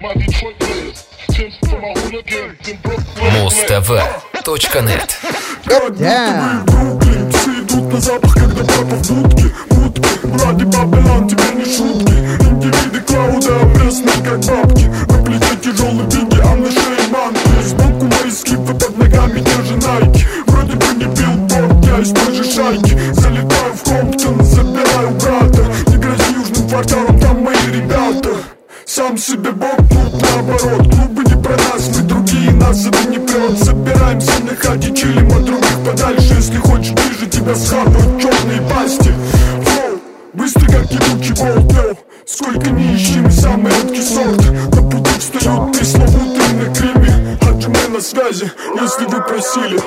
Mustv.net. Все идут на запах, когда папа в будке. Вроде Бабилон, теперь не шутки. Индивиды клауда, пресные как бабки. На плече тяжелый биги, а на шее манки. Сбоку мои скипы, под ногами те же найки. Вроде бы не билборд, я из той же шайки. Залетаю в Комптон, забираю брата. Не грози южным кварталом, там мои ребята. Сам себе бог, тут наоборот. Клубы не про нас, мы другие, нас это не прет. Собираемся на хате, чилим от других подальше. Если хочешь ближе, тебя схапают черные пасти. Флоу, быстро как ебучий болт, йоу. Сколько не ищи, мы самый редкий сорт. На пути встают пресловутые на криме. Хаджиме на связи, если вы просили.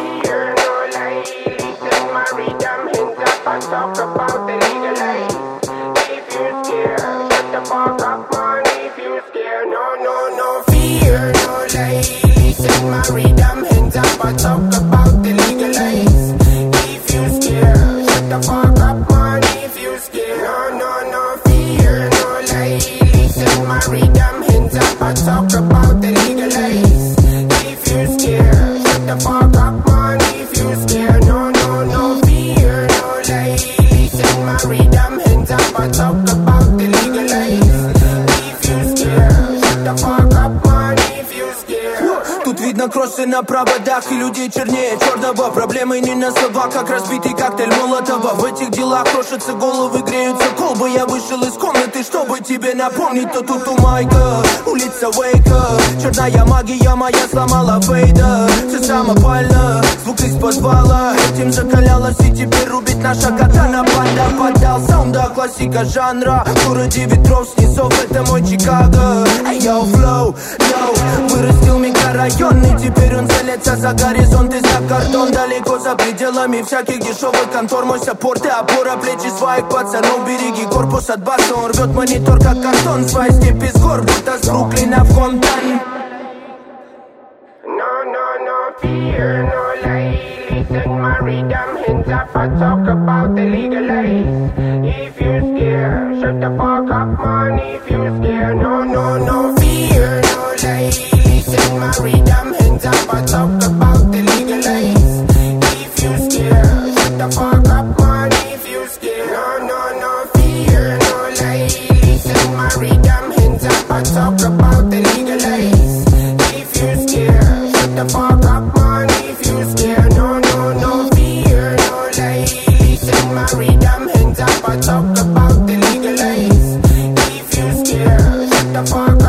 Rhythm, hands up, I talk about the legalize. If you scared, shut the fuck up, man. If you scared, no fear, no lie. Listen, my rhythm, hands up, I talk about the legalize. If you scared, shut the fuck up, man. If you scared, no fear, no lie. Listen, my rhythm, hands up, I talk about the legalize. If you scared, shut the fuck up, man. If you scared. Тут видно кроссы на проводах и людей чернее черного. Проблемы не на словах, как разбитый коктейль Молотова. В этих делах крошатся головы, греются колбы. Я вышел из комнаты, чтобы тебе напомнить. То тут у Майка, улица Уэйка. Черная магия моя сломала фейда. Все самопально, звук из подвала. Этим закалялась и теперь рубит наша катана. Банда поддал саунда, классика жанра. В городе ветров, снизов, это мой Чикаго. Эй, йоу, флоу, йоу. Вырастил микрорайон, и теперь он целится за горизонт и за кордон. Далеко за пределами всяких дешевых контор. Мой саппорт и опора, плечи своих пацанов. Береги корпус от баса, он рвет монитор как картон. Свои степи с гор, будто с Бруклина в Комптон. No fear, no lie. Listen, my rhythm, hands up, I talk about the legalize. If you scared, shut the fuck up, man. If you scared, no fear, no lie. Listen, my rhythm, hands up, I talk about the legalize. If you scared, shut the fuck up, man. If you scared, no fear, no lie. Listen, my rhythm, hands up, I talk about the legalize. If you scared, shut the fuck up, man. If you scared, no fear, no lie. Listen, my rhythm, hands up, I talk about the legalize. If you scared, shut the fuck up.